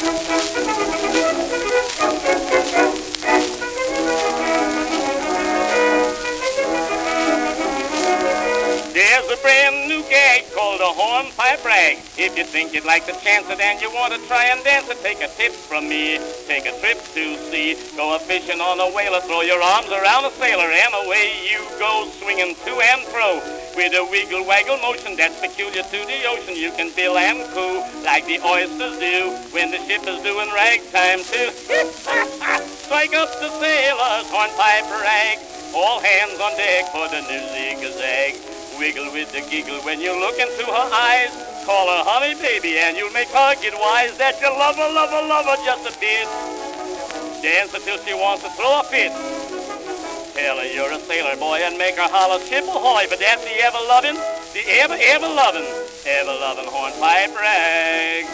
There's a brand new gag called a hornpipe rag. If you think you'd like to chance it and you want to try and dance it, take a tip from me. Take a trip to sea. Go a-fishing on a whaler. Throw your arms around a sailor and away you go, swinging to and fro. With a wiggle-waggle motion that's peculiar to the ocean, you can bill and coo like the oysters do when the ship is doing ragtime too. Strike up the sailor's hornpipe rag. All hands on deck for the new zig-a-zag. Wiggle with the giggle when you look into her eyes. Call her honey baby and you'll make her get wise that you love her, love her, love her just a bit. Dance until she wants to throw a fit. Tell her you're a sailor boy and make her holler ship ahoy. But that's the ever-loving, the ever-loving hornpipe rag.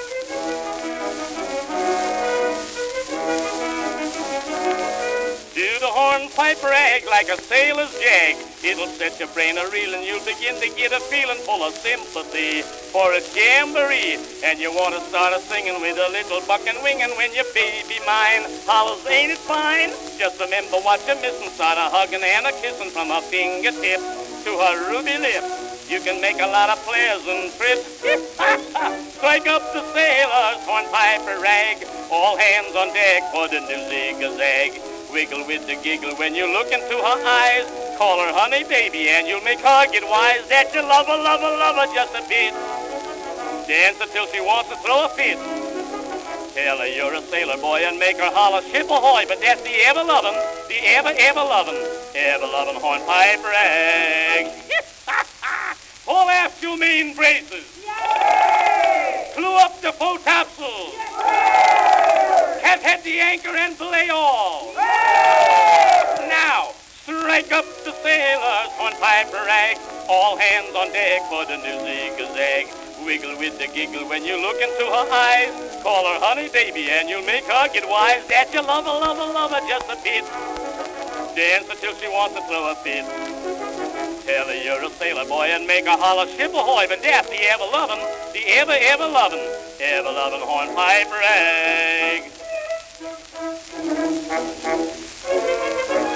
Do the hornpipe rag like a sailor's jag. It'll set your brain a-reeling. You'll begin to get a feeling full of sympathy for a jamboree. And you want to start a-singing with a little bucking winging when your baby mine hollers, ain't it fine? Just remember what you're missing. Start a-hugging and a-kissing from her fingertip to her ruby lip. You can make a lot of pleasant trips. Strike up the sailor's hornpipe rag. All hands on deck for the new zig-a-zag. Wiggle with the giggle when you look into her eyes. Call her honey baby and you'll make her get wise that you love her, love her, love her just a bit. Dance until she wants to throw a fit. Tell her you're a sailor boy and make her holler ship ahoy. But that's the ever-loving, the ever-loving hornpipe rag. Pull aft your main braces. Yay! Clew up the foretopsails. Have had the anchor and belay all. Now, strike up the sailor's hornpipe rag. All hands on deck for the new zig-a-zag. Wiggle with the giggle when you look into her eyes. Call her honey baby and you'll make her get wise that you love her, love her, love her just a bit. Dance until she wants to throw a fit. Tell her you're a sailor boy and make her holler ship ahoy. But that's the ever-loving, the ever-loving hornpipe rag.